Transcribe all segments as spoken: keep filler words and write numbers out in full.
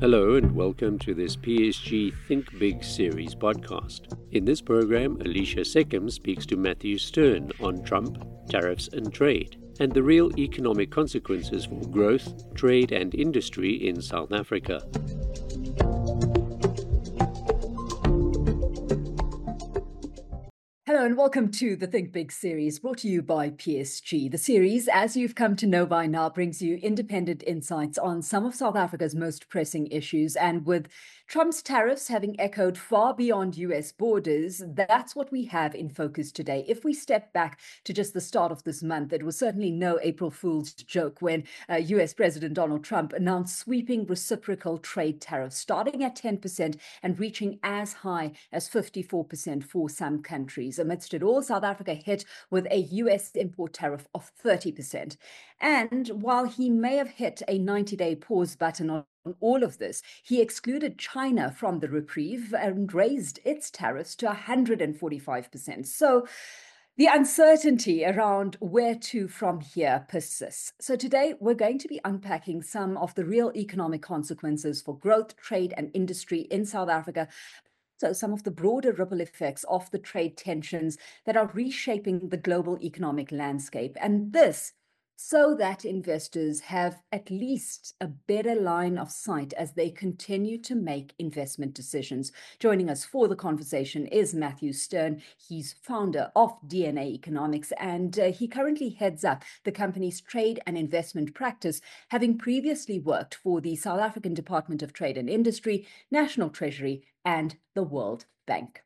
Hello and welcome to this P S G Think Big series podcast. In this program, Alicia Seckham speaks to Matthew Stern on Trump, tariffs and trade, and the real economic consequences for growth, trade and industry in South Africa. Hello and welcome to the Think Big series brought to you by P S G. The series, as you've come to know by now, brings you independent insights on some of South Africa's most pressing issues. And with Trump's tariffs having echoed far beyond U S borders, that's what we have in focus today. If we step back to just the start of this month, it was certainly no April Fool's joke when uh, U S President Donald Trump announced sweeping reciprocal trade tariffs starting at ten percent and reaching as high as fifty-four percent for some countries. Amidst it all, South Africa hit with a U S import tariff of thirty percent. And while he may have hit a ninety-day pause button on all of this, he excluded China from the reprieve and raised its tariffs to one hundred forty-five percent. So the uncertainty around where to from here persists. So today we're going to be unpacking some of the real economic consequences for growth, trade and industry in South Africa. So some of the broader ripple effects of the trade tensions that are reshaping the global economic landscape. And this so that investors have at least a better line of sight as they continue to make investment decisions. Joining us for the conversation is Matthew Stern. He's founder of D N A Economics, and uh, he currently heads up the company's trade and investment practice, having previously worked for the South African Department of Trade and Industry, National Treasury, and the World Bank.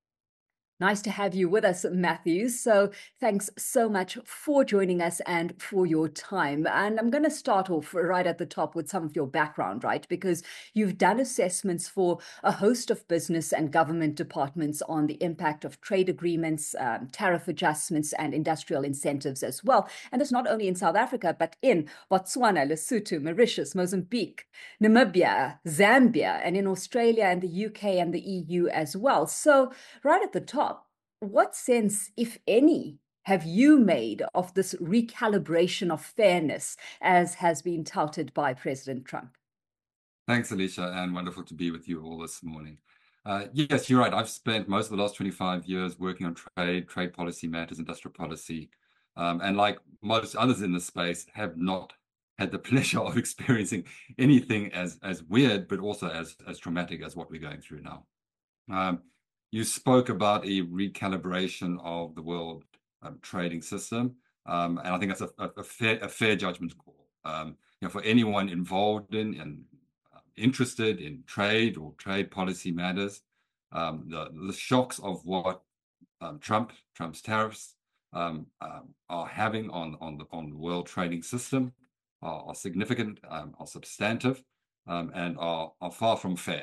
Nice to have you with us, Matthew. So thanks so much for joining us and for your time. And I'm going to start off right at the top with some of your background, right? Because you've done assessments for a host of business and government departments on the impact of trade agreements, um, tariff adjustments, and industrial incentives as well. And it's not only in South Africa, but in Botswana, Lesotho, Mauritius, Mozambique, Namibia, Zambia, and in Australia and the U K and the E U as well. So right at the top, what sense, if any, have you made of this recalibration of fairness as has been touted by President Trump? Thanks, Alicia, and wonderful to be with you all this morning. Uh, yes, you're right. I've spent most of the last twenty-five years working on trade, trade policy matters, industrial policy, um, and like most others in the space, have not had the pleasure of experiencing anything as as weird, but also as as traumatic as what we're going through now. Um, You spoke about a recalibration of the world um, trading system, um, and I think that's a, a, a, fair, a fair judgment call. Um, you know, for anyone involved in and uh, interested in trade or trade policy matters, um, the, the shocks of what um, Trump, Trump's tariffs um, um, are having on on the on the world trading system are, are significant, um, are substantive, um, and are are far from fair.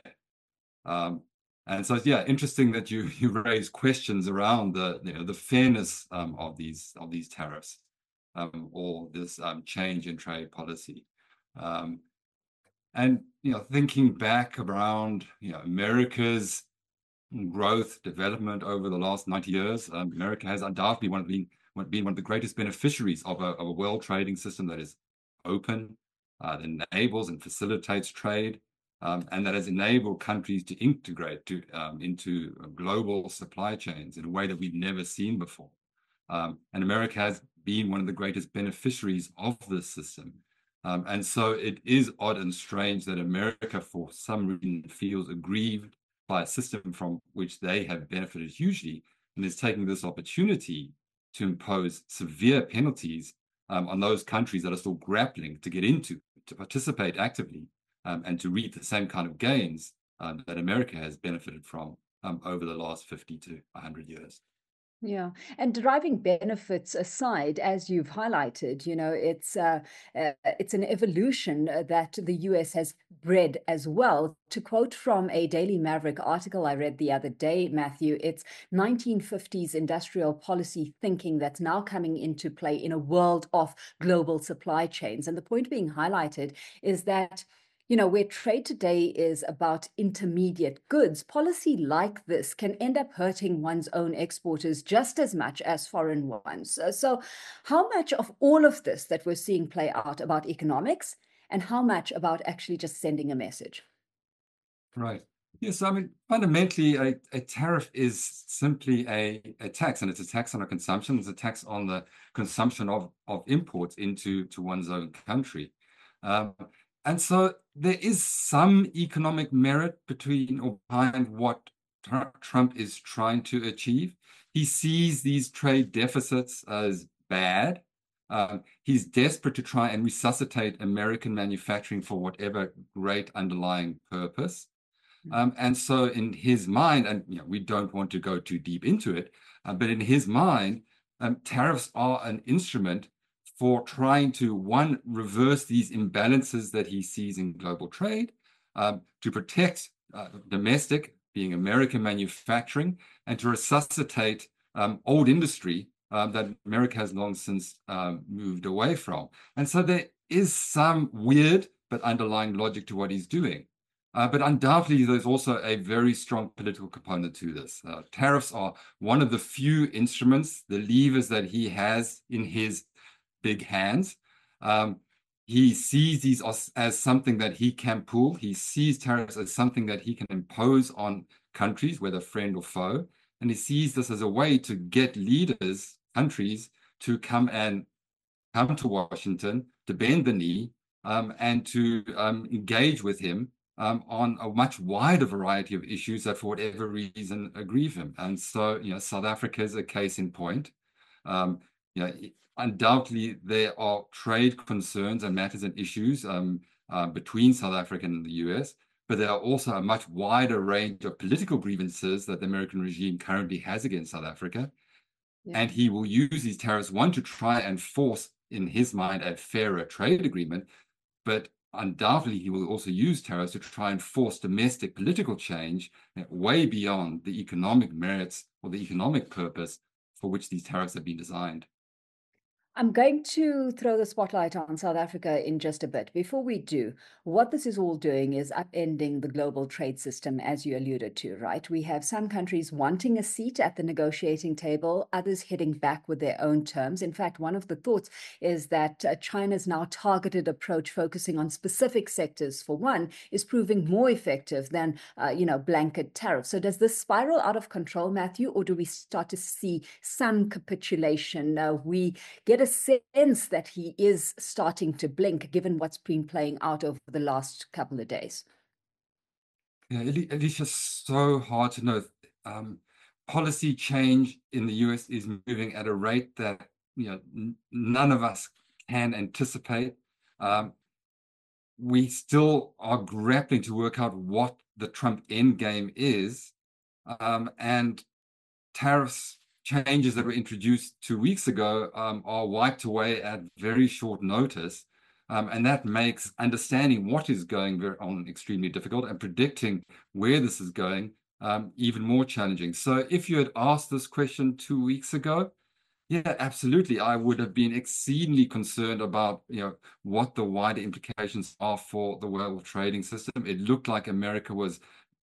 Um, And so, yeah, interesting that you you raise questions around the you know the fairness um, of these of these tariffs um, or this um, change in trade policy, um, and you know thinking back around you know America's growth development over the last ninety years, um, America has undoubtedly one of been been one of the greatest beneficiaries of a, of a world trading system that is open, uh, that enables and facilitates trade. Um, and that has enabled countries to integrate to, um, into global supply chains in a way that we've never seen before. Um, and America has been one of the greatest beneficiaries of this system. Um, and so it is odd and strange that America, for some reason, feels aggrieved by a system from which they have benefited hugely and is taking this opportunity to impose severe penalties um, on those countries that are still grappling to get into, to participate actively. Um, and to reap the same kind of gains um, that America has benefited from um, over the last fifty to one hundred years. Yeah, and deriving benefits aside, as you've highlighted, you know, it's uh, uh, it's an evolution uh, that the U S has bred as well. To quote from a Daily Maverick article I read the other day, Matthew, it's nineteen fifties industrial policy thinking that's now coming into play in a world of global supply chains. And the point being highlighted is that you know, where trade today is about intermediate goods, policy like this can end up hurting one's own exporters just as much as foreign ones. Uh, So, how much of all of this that we're seeing play out about economics and how much about actually just sending a message? Right. Yes, I mean, fundamentally, a, a tariff is simply a, a tax, and it's a tax on a consumption. It's a tax on the consumption of, of imports into to one's own country. Um, and so there is some economic merit between or behind what Trump is trying to achieve. He sees these trade deficits as bad. Um, he's desperate to try and resuscitate American manufacturing for whatever great underlying purpose. Um, and so in his mind, and you know, we don't want to go too deep into it, uh, but in his mind, um, tariffs are an instrument for trying to, one, reverse these imbalances that he sees in global trade, um, to protect uh, domestic, being American manufacturing, and to resuscitate um, old industry um, that America has long since um, moved away from. And so there is some weird but underlying logic to what he's doing. Uh, but undoubtedly, there's also a very strong political component to this. Uh, tariffs are one of the few instruments, the levers that he has in his big hands. Um, he sees these as, as something that he can pull. He sees tariffs as something that he can impose on countries, whether friend or foe. And he sees this as a way to get leaders, countries, to come and come to Washington, to bend the knee, um, and to um, engage with him um, on a much wider variety of issues that, for whatever reason, aggrieve him. And so, you know, South Africa is a case in point. Um, you know, undoubtedly, there are trade concerns and matters and issues um, uh, between South Africa and the U S, but there are also a much wider range of political grievances that the American regime currently has against South Africa. Yeah. And he will use these tariffs, one, to try and force, in his mind, a fairer trade agreement, but undoubtedly he will also use tariffs to try and force domestic political change way beyond the economic merits or the economic purpose for which these tariffs have been designed. I'm going to throw the spotlight on South Africa in just a bit. Before we do, what this is all doing is upending the global trade system, as you alluded to, right? We have some countries wanting a seat at the negotiating table, others hitting back with their own terms. In fact, one of the thoughts is that uh, China's now targeted approach, focusing on specific sectors, for one, is proving more effective than, uh, you know, blanket tariffs. So does this spiral out of control, Matthew, or do we start to see some capitulation? Uh, we get a sense that he is starting to blink, given what's been playing out over the last couple of days. Yeah, it is just so hard to know. Um, policy change in the U S is moving at a rate that you know n- none of us can anticipate. Um, we still are grappling to work out what the Trump endgame is, um, and tariffs changes that were introduced two weeks ago um, are wiped away at very short notice. Um, and that makes understanding what is going on extremely difficult and predicting where this is going um, even more challenging. So if you had asked this question two weeks ago, yeah, absolutely, I would have been exceedingly concerned about, you know, what the wider implications are for the world trading system. It looked like America was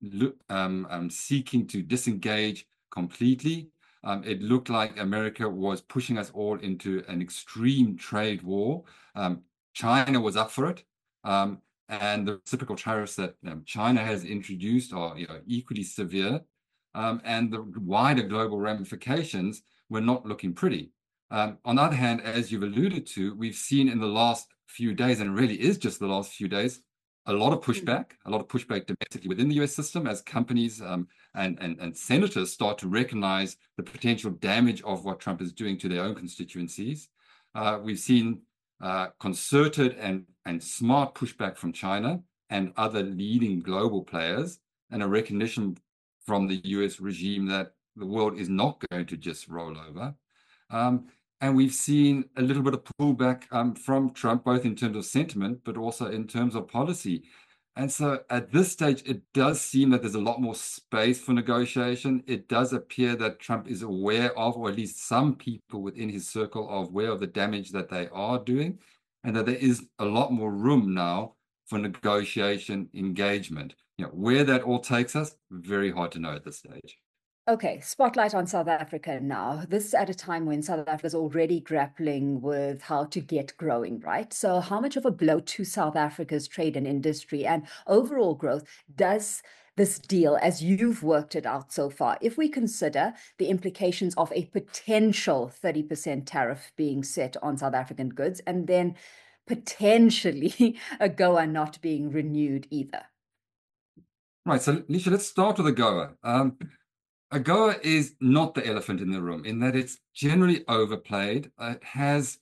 um, um, seeking to disengage completely. Um, it looked like America was pushing us all into an extreme trade war. Um, China was up for it. Um, and the reciprocal tariffs that um, China has introduced are, you know, equally severe. Um, and the wider global ramifications were not looking pretty. Um, on the other hand, as you've alluded to, we've seen in the last few days, and it really is just the last few days, a lot of pushback, a lot of pushback domestically within the U S system as companies um, and, and, and senators start to recognize the potential damage of what Trump is doing to their own constituencies. Uh, we've seen uh, concerted and, and smart pushback from China and other leading global players, and a recognition from the U S regime that the world is not going to just roll over. Um, and we've seen a little bit of pullback um, from Trump, both in terms of sentiment, but also in terms of policy. And so at this stage, it does seem that there's a lot more space for negotiation. It does appear that Trump is aware of, or at least some people within his circle are aware of the damage that they are doing, and that there is a lot more room now for negotiation engagement. You know, where that all takes us, very hard to know at this stage. Okay, spotlight on South Africa now. This at a time when South Africa is already grappling with how to get growing, right? So, how much of a blow to South Africa's trade and industry and overall growth does this deal, as you've worked it out so far, if we consider the implications of a potential thirty percent tariff being set on South African goods and then potentially AGOA not being renewed either? Right, so Lisha, let's start with AGOA. Um, AGOA is not the elephant in the room in that it's generally overplayed. Uh, it has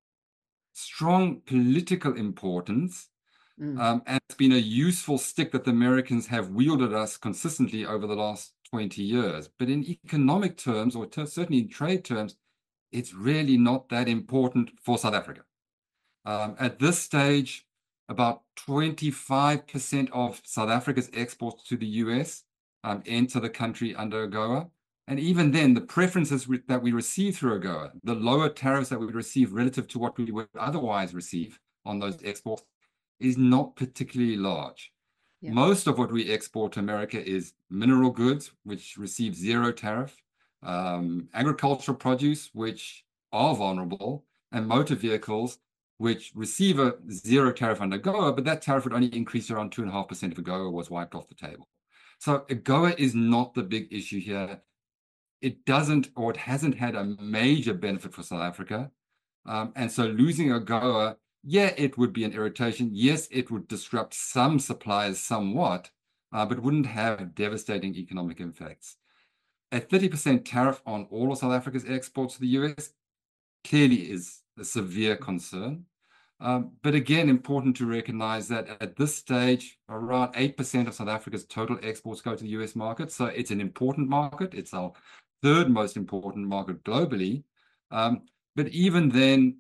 strong political importance, Mm. um, and it's been a useful stick that the Americans have wielded us consistently over the last twenty years. But in economic terms, or certainly in trade terms, it's really not that important for South Africa. Um, at this stage, about twenty-five percent of South Africa's exports to the U S um, enter the country under AGOA. And even then, the preferences re that we receive through AGOA, the lower tariffs that we receive relative to what we would otherwise receive on those exports, is not particularly large. Yeah. Most of what we export to America is mineral goods, which receive zero tariff, um, agricultural produce, which are vulnerable, and motor vehicles, which receive a zero tariff under AGOA, but that tariff would only increase around two point five percent if AGOA was wiped off the table. So AGOA is not the big issue here. It doesn't, or it hasn't had a major benefit for South Africa. Um, and so losing AGOA, yeah, it would be an irritation. Yes, it would disrupt some suppliers somewhat, uh, but wouldn't have devastating economic effects. A thirty percent tariff on all of South Africa's exports to the U S clearly is a severe concern. Um, but again, important to recognize that at this stage, around eight percent of South Africa's total exports go to the U S market. So it's an important market. It's our third most important market globally. Um, but even then,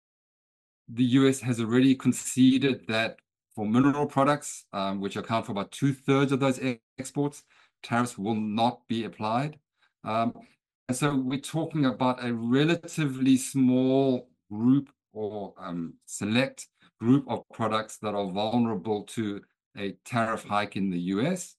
the U S has already conceded that for mineral products, um, which account for about two thirds of those e exports, tariffs will not be applied. Um, and so we're talking about a relatively small group or um, select group of products that are vulnerable to a tariff hike in the U S.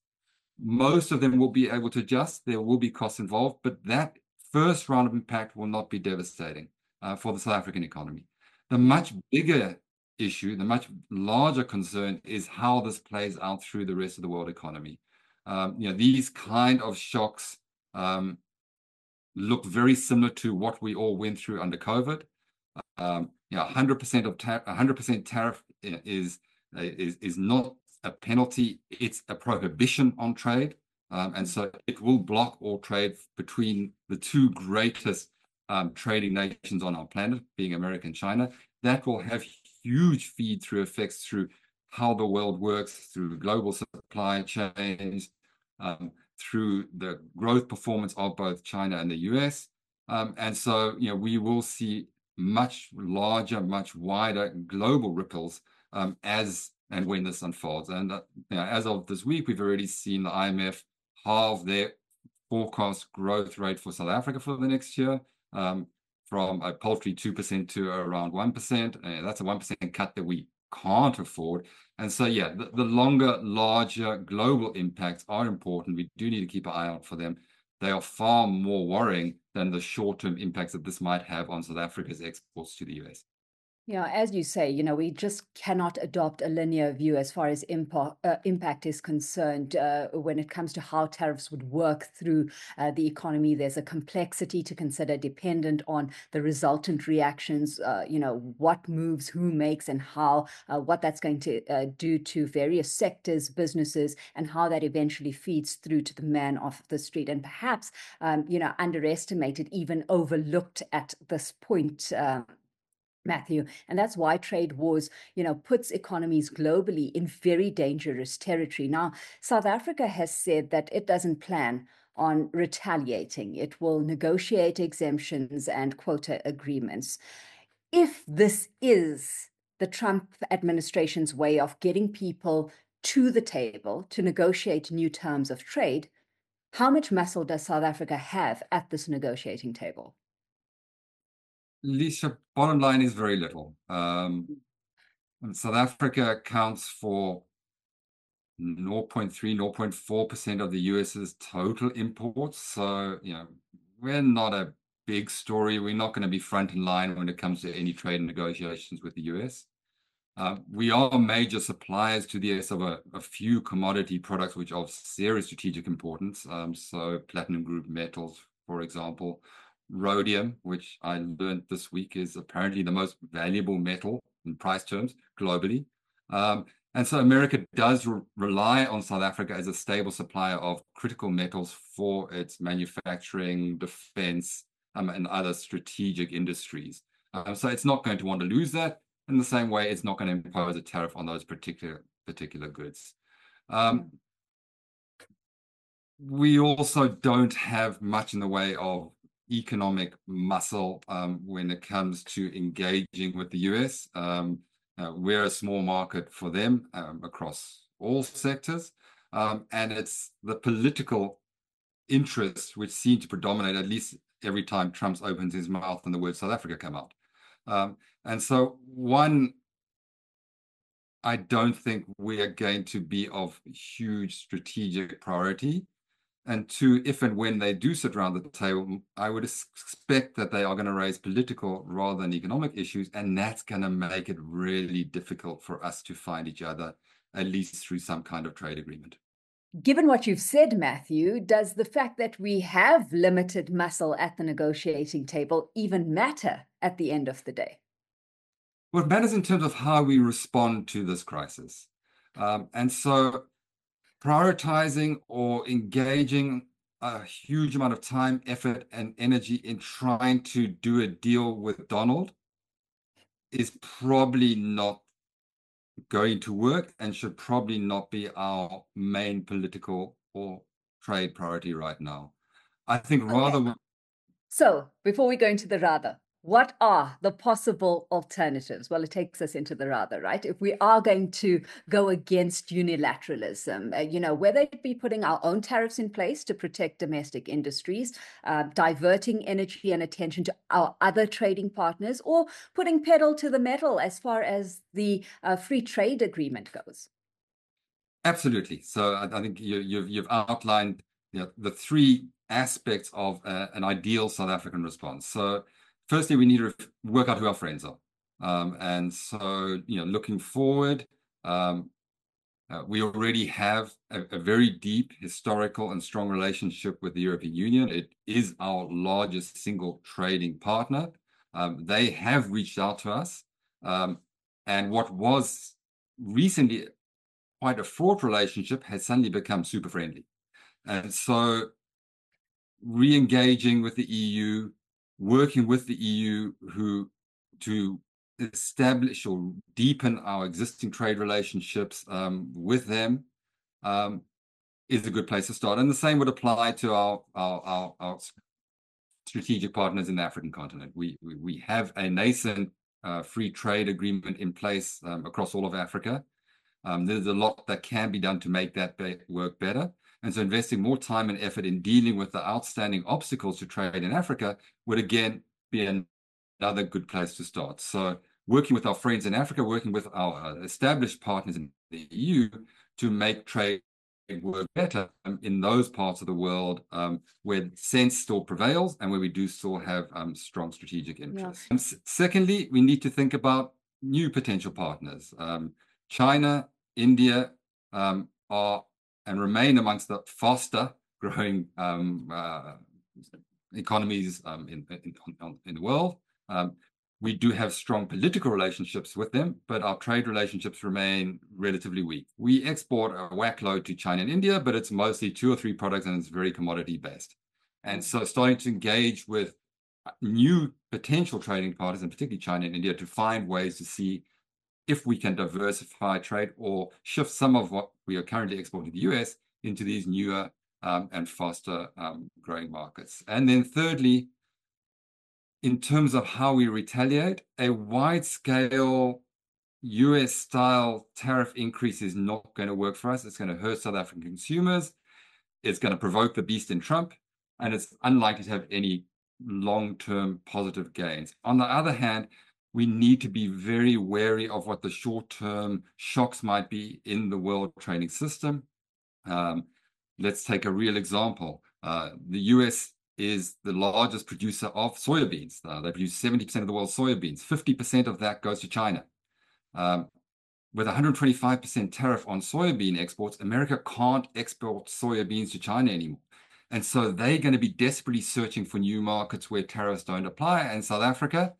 Most of them will be able to adjust. There will be costs involved, but that first round of impact will not be devastating uh, for the South African economy. The much bigger issue, the much larger concern is how this plays out through the rest of the world economy. Um, you know, these kind of shocks um, look very similar to what we all went through under COVID. Um, you know, one hundred percent of one hundred percent tariff is, is, is not a penalty, it's a prohibition on trade. Um, and so it will block all trade between the two greatest um, trading nations on our planet, being America and China. That will have huge feed-through effects through how the world works, through global supply chains, um, through the growth performance of both China and the U S. Um, and so, you know, we will see much larger, much wider global ripples um, as and when this unfolds. And uh, you know, as of this week, we've already seen the I M F halve their forecast growth rate for South Africa for the next year, um, from a paltry two percent to around one percent. Uh, that's a one percent cut that we can't afford. And so, yeah, the, the longer, larger global impacts are important. We do need to keep an eye out for them. They are far more worrying than the short-term impacts that this might have on South Africa's exports to the U S. Yeah, as you say, you know, we just cannot adopt a linear view as far as impact, uh, impact is concerned uh, when it comes to how tariffs would work through uh, the economy. There's a complexity to consider dependent on the resultant reactions, uh, you know, what moves, who makes, and how, uh, what that's going to uh, do to various sectors, businesses, and how that eventually feeds through to the man off the street. And perhaps, um, you know, underestimated, even overlooked at this point. Uh, Matthew, and that's why trade wars, you know, puts economies globally in very dangerous territory. Now, South Africa has said that it doesn't plan on retaliating. It will negotiate exemptions and quota agreements. If this is the Trump administration's way of getting people to the table to negotiate new terms of trade, how much muscle does South Africa have at this negotiating table? Lisa, bottom line is very little. Um, South Africa accounts for zero point three, zero point four percent of the US's total imports. So, you know, we're not a big story. We're not going to be front in line when it comes to any trade negotiations with the U S. Uh, we are major suppliers to the U S of a, a few commodity products which are of serious strategic importance. Um, so platinum group metals, for example, rhodium, which I learned this week is apparently the most valuable metal in price terms globally. Um, and so America does re rely on South Africa as a stable supplier of critical metals for its manufacturing, defense, um, and other strategic industries. Um, so it's not going to want to lose that. In the same way, it's not going to impose a tariff on those particular particular goods. Um, we also don't have much in the way of economic muscle um, when it comes to engaging with the U S. Um, uh, we're a small market for them um, across all sectors, um, and it's the political interests which seem to predominate at least every time Trump opens his mouth and the word South Africa come out. Um, and so one, I don't think we are going to be of huge strategic priority. And two, if and when they do sit around the table, I would expect that they are going to raise political rather than economic issues, and that's going to make it really difficult for us to find each other, at least through some kind of trade agreement. Given what you've said, Matthew, does the fact that we have limited muscle at the negotiating table even matter at the end of the day? Well, it matters in terms of how we respond to this crisis. Um, and so prioritizing or engaging a huge amount of time, effort, and energy in trying to do a deal with Donald is probably not going to work and should probably not be our main political or trade priority right now. I think rather... Okay. So before we go into the rather, what are the possible alternatives? Well, it takes us into the rather, right? If we are going to go against unilateralism, uh, you know, whether it be putting our own tariffs in place to protect domestic industries, uh, diverting energy and attention to our other trading partners, or putting pedal to the metal as far as the uh, free trade agreement goes. Absolutely. So I, I think you, you've, you've outlined you know, the three aspects of uh, an ideal South African response. So firstly, we need to work out who our friends are. Um, and so, you know, looking forward, um, uh, we already have a, a very deep historical and strong relationship with the European Union. It is our largest single trading partner. Um, they have reached out to us. Um, and what was recently quite a fraught relationship has suddenly become super friendly. And so re-engaging with the E U, working with the E U who to establish or deepen our existing trade relationships um, with them um, is a good place to start. And the same would apply to our, our, our, our strategic partners in the African continent. We, we, we have a nascent uh, free trade agreement in place um, across all of Africa. Um, there's a lot that can be done to make that be work better. And so investing more time and effort in dealing with the outstanding obstacles to trade in Africa would again be another good place to start. So working with our friends in Africa, working with our established partners in the E U to make trade work better um, in those parts of the world um, where sense still prevails and where we do still have um, strong strategic interests. Yeah. Secondly, we need to think about new potential partners. Um, China, India um, are and remain amongst the faster growing um, uh, economies um, in, in, in the world. Um, we do have strong political relationships with them, but our trade relationships remain relatively weak. We export a whack load to China and India, but it's mostly two or three products and it's very commodity based. And so starting to engage with new potential trading partners, and particularly China and India, to find ways to see if we can diversify trade or shift some of what we are currently exporting to the U S into these newer um, and faster um, growing markets. And then thirdly, in terms of how we retaliate, a wide-scale U S-style tariff increase is not going to work for us. It's going to hurt South African consumers. It's going to provoke the beast in Trump, and it's unlikely to have any long-term positive gains. On the other hand, we need to be very wary of what the short-term shocks might be in the world trading system. Um, let's take a real example. Uh, the U S is the largest producer of soybeans. Uh, they produce seventy percent of the world's soybeans. fifty percent of that goes to China. Um, with one hundred twenty-five percent tariff on soybean exports, America can't export soybeans to China anymore. And so they're going to be desperately searching for new markets where tariffs don't apply. And South Africa,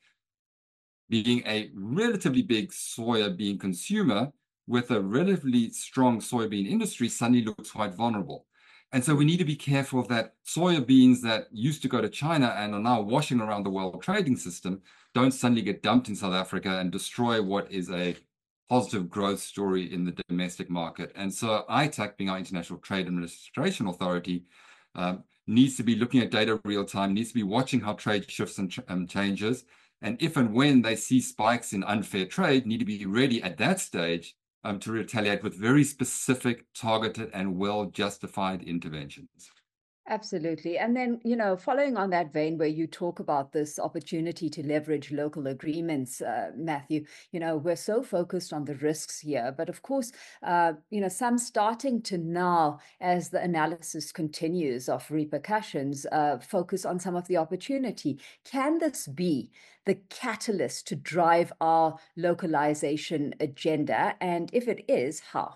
being a relatively big soybean consumer with a relatively strong soybean industry, suddenly looks quite vulnerable. And so we need to be careful of that. Soybeans that used to go to China and are now washing around the world trading system don't suddenly get dumped in South Africa and destroy what is a positive growth story in the domestic market. And so I T A C, being our International Trade Administration Authority, um, needs to be looking at data real time, needs to be watching how trade shifts and ch um, changes. And if and when they see spikes in unfair trade, need to be ready at that stage um, to retaliate with very specific, targeted, and well-justified interventions. Absolutely. And then, you know, following on that vein where you talk about this opportunity to leverage local agreements, uh, Matthew, you know, we're so focused on the risks here. But of course, uh, you know, some starting to now, as the analysis continues of repercussions, uh, focus on some of the opportunity. Can this be the catalyst to drive our localization agenda? And if it is, how?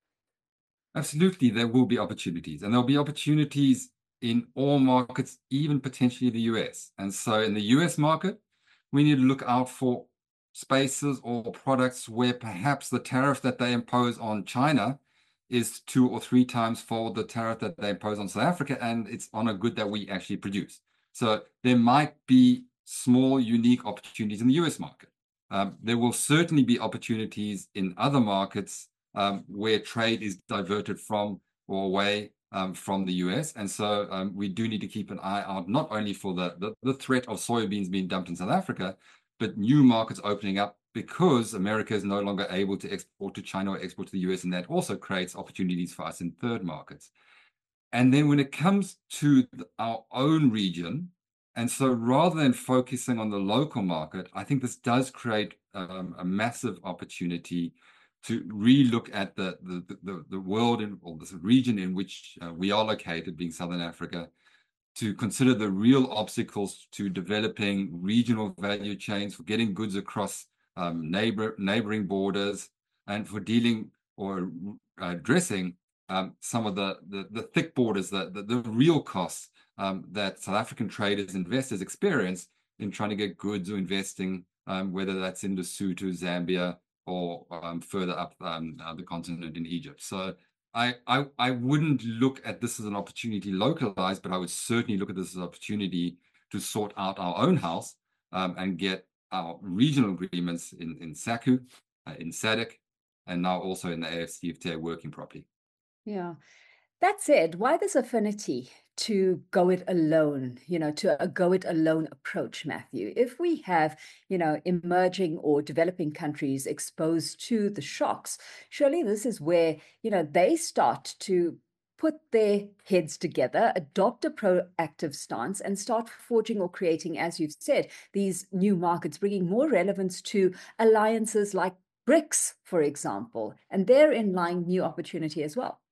Absolutely, there will be opportunities, and there'll be opportunities in all markets, even potentially the U S. And so in the U S market, we need to look out for spaces or products where perhaps the tariff that they impose on China is two or three times fold the tariff that they impose on South Africa, and it's on a good that we actually produce. So there might be small, unique opportunities in the U S market. Um, there will certainly be opportunities in other markets um, where trade is diverted from or away um, from the U S. And so um, we do need to keep an eye out, not only for the, the, the threat of soybeans being dumped in South Africa, but new markets opening up because America is no longer able to export to China or export to the U S. And that also creates opportunities for us in third markets. And then when it comes to our own region, and so rather than focusing on the local market, I think this does create um, a massive opportunity to relook at the, the, the, the world in, or this region in which uh, we are located, being Southern Africa, to consider the real obstacles to developing regional value chains, for getting goods across um, neighbor, neighboring borders, and for dealing or addressing um, some of the, the, the thick borders, the, the, the real costs um, that South African traders, investors experience in trying to get goods or investing, um, whether that's in Lesotho, Zambia, or um, further up um, uh, the continent in Egypt. So I, I, I wouldn't look at this as an opportunity localized, but I would certainly look at this as an opportunity to sort out our own house um, and get our regional agreements in, in SACU, uh, in SADC, and now also in the A F C F T A working properly. Yeah. That said, why this affinity to go it alone, you know, to a go it alone approach, Matthew? If we have, you know, emerging or developing countries exposed to the shocks, surely this is where, you know, they start to put their heads together, adopt a proactive stance, and start forging or creating, as you've said, these new markets, bringing more relevance to alliances like BRICS, for example, and therein lying new opportunity as well.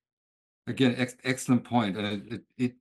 Again, ex excellent point. And it, it,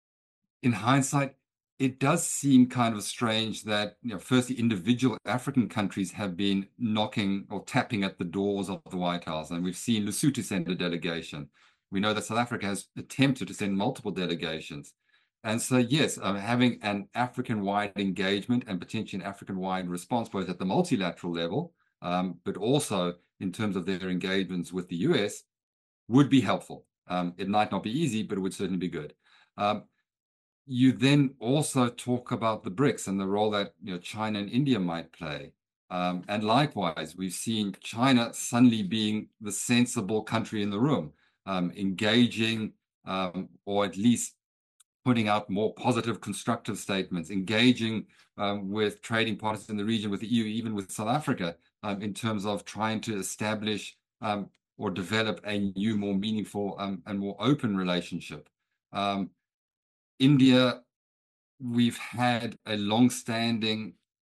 in hindsight, it does seem kind of strange that, you know, firstly, individual African countries have been knocking or tapping at the doors of the White House. And we've seen Lesotho send a delegation. We know that South Africa has attempted to send multiple delegations. And so, yes, um, having an African-wide engagement and potentially an African-wide response, both at the multilateral level, um, but also in terms of their engagements with the U S, would be helpful. Um, it might not be easy, but it would certainly be good. Um, you then also talk about the BRICS and the role that, you know, China and India might play. Um, and likewise, we've seen China suddenly being the sensible country in the room, um, engaging um, or at least putting out more positive, constructive statements, engaging um, with trading partners in the region, with the E U, even with South Africa, um, in terms of trying to establish um, or develop a new, more meaningful um, and more open relationship. Um, India, we've had a long-standing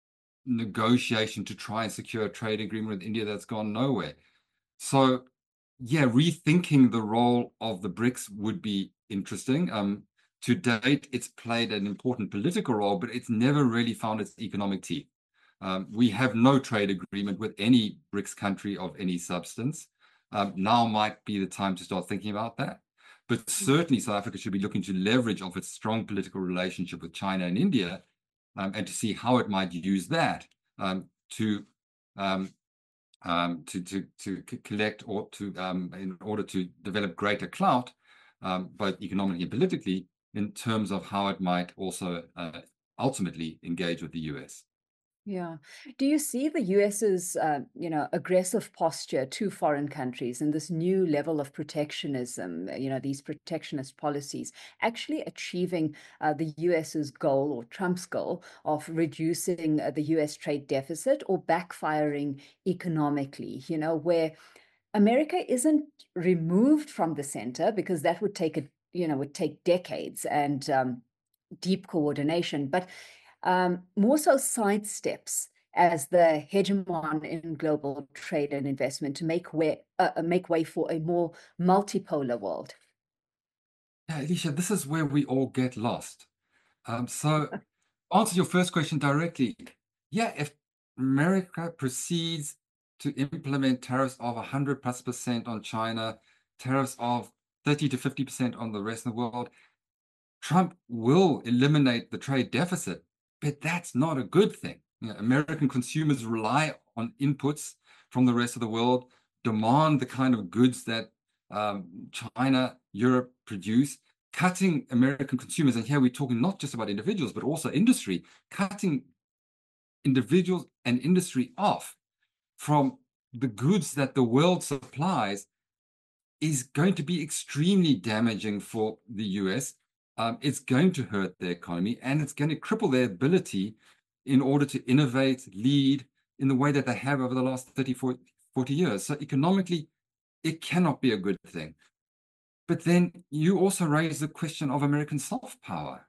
negotiation to try and secure a trade agreement with India that's gone nowhere. So, yeah, rethinking the role of the BRICS would be interesting. Um, to date, it's played an important political role, but it's never really found its economic teeth. Um, we have no trade agreement with any BRICS country of any substance. Um, now might be the time to start thinking about that. But certainly South Africa should be looking to leverage of its strong political relationship with China and India, um, and to see how it might use that um, to, um, um, to to to collect or to um, in order to develop greater clout, um, both economically and politically, in terms of how it might also uh, ultimately engage with the U S. Yeah. Do you see the US's, uh, you know, aggressive posture to foreign countries and this new level of protectionism, uh, you know, these protectionist policies actually achieving uh, the US's goal or Trump's goal of reducing uh, the U S trade deficit or backfiring economically, you know, where America isn't removed from the center because that would take a, you know, would take decades and um, deep coordination, but um, more so sidesteps as the hegemon in global trade and investment to make way uh, uh, make way for a more multipolar world. Yeah, Alicia, this is where we all get lost. Um, so, answer your first question directly. Yeah, if America proceeds to implement tariffs of one hundred plus percent on China, tariffs of thirty to fifty percent on the rest of the world, Trump will eliminate the trade deficit, but that's not a good thing. You know, American consumers rely on inputs from the rest of the world, demand the kind of goods that um, China, Europe produce, cutting American consumers, and here we're talking not just about individuals, but also industry, cutting individuals and industry off from the goods that the world supplies is going to be extremely damaging for the U S. Um, it's going to hurt their economy, and it's going to cripple their ability in order to innovate, lead in the way that they have over the last thirty, forty years. So economically, it cannot be a good thing. But then you also raise the question of American soft power.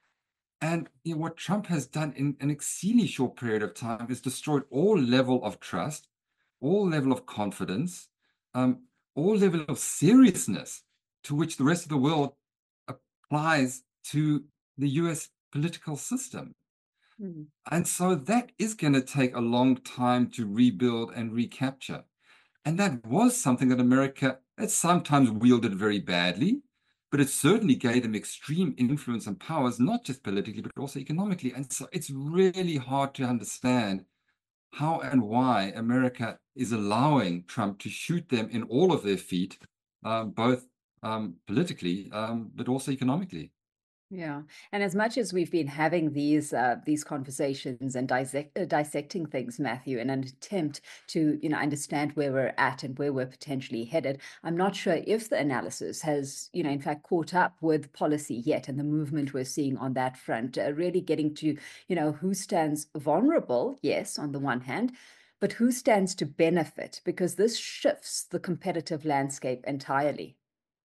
And you know, what Trump has done in an exceedingly short period of time is destroyed all level of trust, all level of confidence, um, all level of seriousness to which the rest of the world applies to the U S political system. Mm. And so that is going to take a long time to rebuild and recapture. And that was something that America had sometimes wielded very badly, but it certainly gave them extreme influence and powers, not just politically, but also economically. And so it's really hard to understand how and why America is allowing Trump to shoot them in all of their feet, um, both um, politically, um, but also economically. Yeah, and as much as we've been having these uh, these conversations and dissect, uh, dissecting things, Matthew, in an attempt to you know understand where we're at and where we're potentially headed, I'm not sure if the analysis has you know in fact caught up with policy yet, and the movement we're seeing on that front, uh, really getting to you know who stands vulnerable, yes, on the one hand, but who stands to benefit, because this shifts the competitive landscape entirely.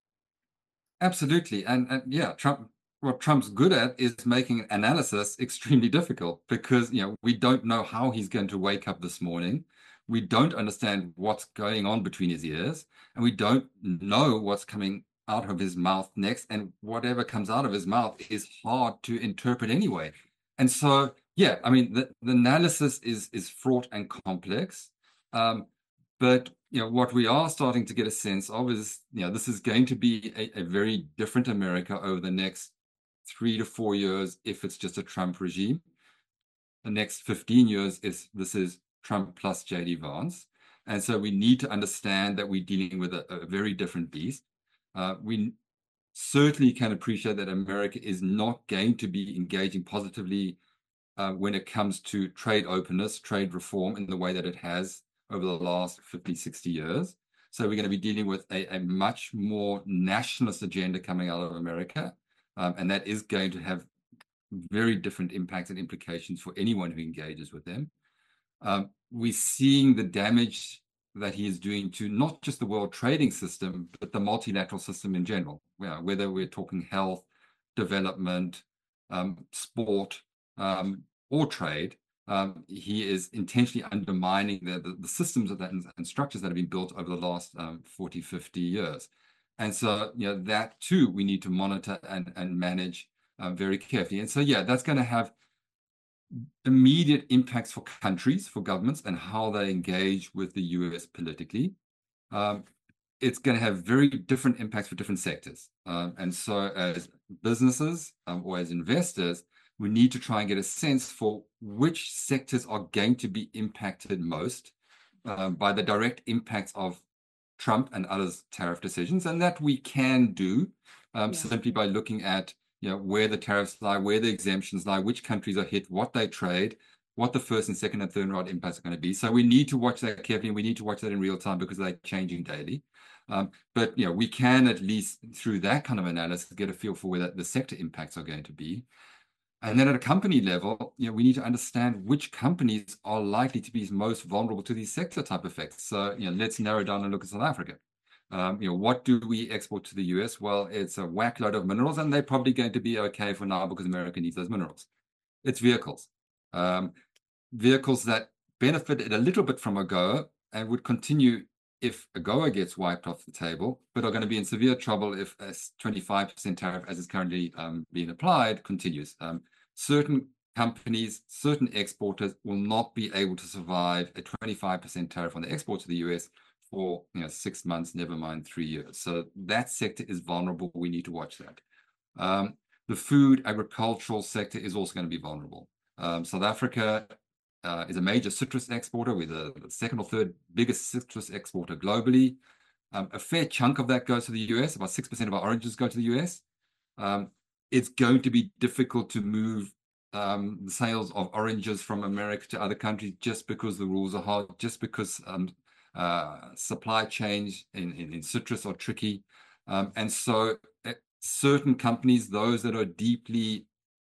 Absolutely, and, and yeah, Trump. What Trump's good at is making analysis extremely difficult, because you know we don't know how he's going to wake up this morning. We don't understand what's going on between his ears, and we don't know what's coming out of his mouth next. And whatever comes out of his mouth is hard to interpret anyway. And so, yeah, I mean, the, the analysis is is fraught and complex. Um, but you know what we are starting to get a sense of is you know this is going to be a, a very different America over the next three to four years if it's just a Trump regime. The next fifteen years is this is Trump plus J D Vance. And so we need to understand that we're dealing with a, a very different beast. Uh, we certainly can appreciate that America is not going to be engaging positively uh, when it comes to trade openness, trade reform in the way that it has over the last fifty, sixty years. So we're going to be dealing with a, a much more nationalist agenda coming out of America. Um, and that is going to have very different impacts and implications for anyone who engages with them. Um, we're seeing the damage that he is doing to not just the world trading system, but the multilateral system in general, whether we're talking health, development, um, sport, um, or trade. um, he is intentionally undermining the, the, the systems of that and, and structures that have been built over the last um, forty, fifty years. And so, you know, that too, we need to monitor and, and manage uh, very carefully. And so, yeah, that's going to have immediate impacts for countries, for governments, and how they engage with the U S politically. Um, it's going to have very different impacts for different sectors. Um, and so as businesses um, or as investors, we need to try and get a sense for which sectors are going to be impacted most um, by the direct impacts of Trump and others' tariff decisions. And that we can do um, yeah. simply by looking at you know, where the tariffs lie, where the exemptions lie, which countries are hit, what they trade, what the first and second and third round impacts are going to be. So we need to watch that carefully, and we need to watch that in real time because they're changing daily. Um, but you know, we can at least through that kind of analysis get a feel for where the sector impacts are going to be. And then at a company level, you know, we need to understand which companies are likely to be most vulnerable to these sector type effects. So you know, let's narrow down and look at South Africa. Um, you know, what do we export to the U S? Well, it's a whack load of minerals, and they're probably going to be okay for now because America needs those minerals. It's vehicles. Um, vehicles that benefited a little bit from AGOA and would continue if AGOA gets wiped off the table, but are going to be in severe trouble if a twenty-five percent tariff, as is currently um, being applied, continues. Um, certain companies, certain exporters will not be able to survive a twenty-five percent tariff on the export to the U S for you know six months, never mind three years. So that sector is vulnerable. We need to watch that. Um, the food agricultural sector is also going to be vulnerable. Um, South Africa uh, is a major citrus exporter. We're the, the second or third biggest citrus exporter globally. Um, a fair chunk of that goes to the U S. About six percent of our oranges go to the U S. Um, it's going to be difficult to move um, the sales of oranges from America to other countries just because the rules are hard, just because um, uh, supply chains in, in, in citrus are tricky. Um, and so uh, certain companies, those that are deeply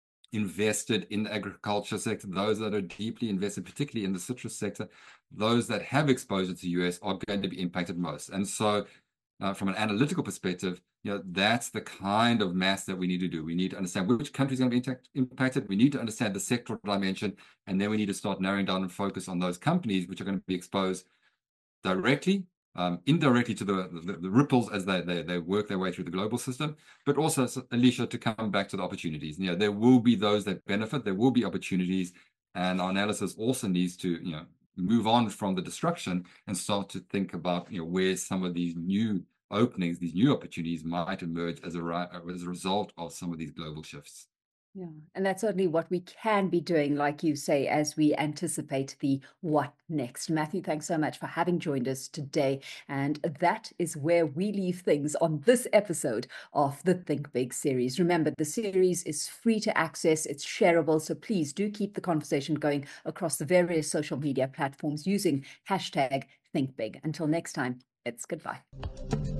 invested in the agriculture sector, those that are deeply invested, particularly in the citrus sector, those that have exposure to the U S are going to be impacted most. And so uh, from an analytical perspective, you know, that's the kind of math that we need to do. We need to understand which countries are going to be impacted. We need to understand the sectoral dimension, and then we need to start narrowing down and focus on those companies which are going to be exposed directly, um, indirectly to the, the, the ripples as they, they they work their way through the global system, but also, Alicia, to come back to the opportunities. You know, there will be those that benefit, there will be opportunities, and our analysis also needs to, you know, move on from the destruction and start to think about, you know, where some of these new openings, these new opportunities might emerge as a, as a result of some of these global shifts. Yeah, and that's certainly what we can be doing, like you say, as we anticipate the what next. Matthew, thanks so much for having joined us today. And that is where we leave things on this episode of the Think Big series. Remember, the series is free to access, it's shareable, so please do keep the conversation going across the various social media platforms using hashtag Think Big. Until next time, it's goodbye.